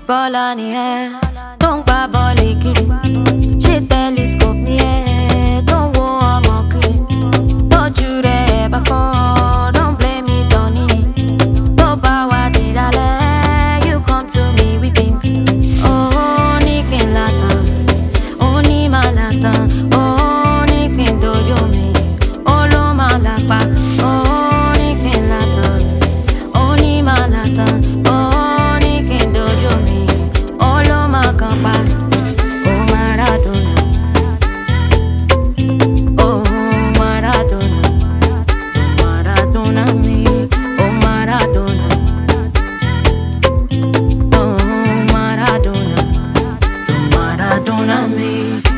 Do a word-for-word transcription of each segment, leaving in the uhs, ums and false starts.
baller ni ẹ, tó ń gba bọ́ọ̀lì kiri. Ṣé telescope ni ẹ, tó ń wo ọmọ kiri. Tójú rẹ̀ bá fọ́, don't blame it on it. Tó bá wá di lálẹ́, you come to me weeping. Oh, ní kí n látàn, ó ní máa látàn. Oh, ní kí n dojú mi, ó ló máa lápá. Oh, ní kí n látàn, ó ní máa látàn. Oh, ní kí n dojú mi, ó ló máa kàn pa. Oh, Maradona. Oh, Maradona. Maradona me. Oh, Maradona. Oh, Maradona. Maradona me.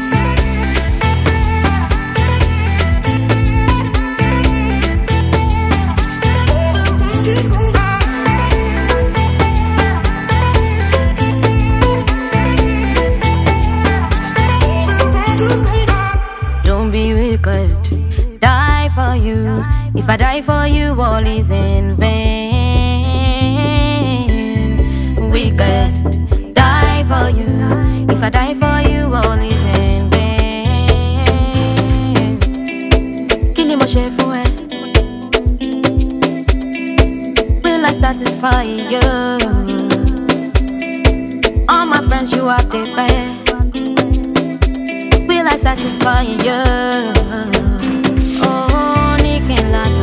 Don't be wicked, die for you. If I die for you, all is in vain. Wicked, die for you. If I die for you, all is in vain. Kill him, chef, will I satisfy you? All my friends, you are the best. Will I satisfy you? Oh, Nick and Lata.